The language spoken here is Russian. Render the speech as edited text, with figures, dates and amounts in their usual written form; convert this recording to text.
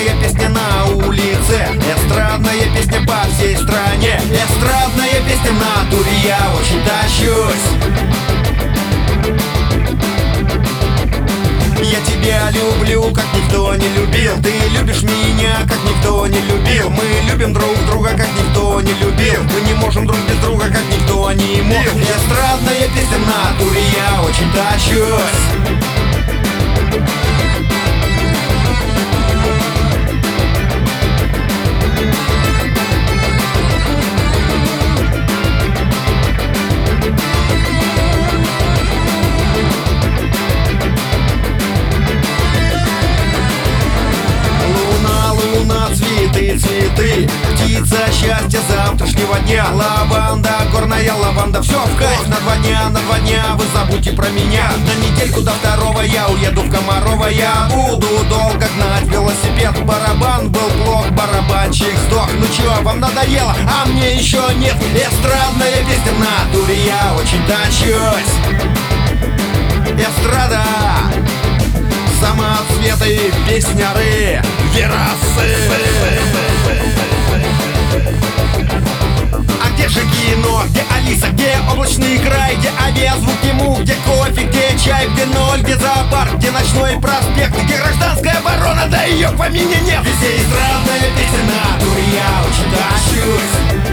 Эстрадная песня на улице, эстрадная песня по всей стране, эстрадная песня в натуре, я очень тащусь. Я тебя люблю, как никто не любил. Ты любишь меня, как никто не любил. Мы любим друг друга, как никто не любил. Мы не можем друг без друга, как никто не мог. Эстрадная песня в натуре, я очень тащусь. Цветы, птица счастья завтрашнего дня. Лаванда, горная лаванда, все в кайф. На 2 дня вы забудьте про меня. На недельку до 2 я уеду в Комарова. Я буду долго гнать велосипед. Барабан был плох, барабанщик сдох. Ну чё, вам надоело? А мне еще нет. Эстрадная песня в натуре, я очень тащусь. Эстрада, самоцветы, песняры, верасы. А где же кино, где Алиса, где облачный край, где авиазвук ему, где кофе, где чай, где ноль, где зоопарк, где ночной проспект, где гражданская оборона, да ее в помине нет. Везде эстрадная песня в натуре, я очень тащусь.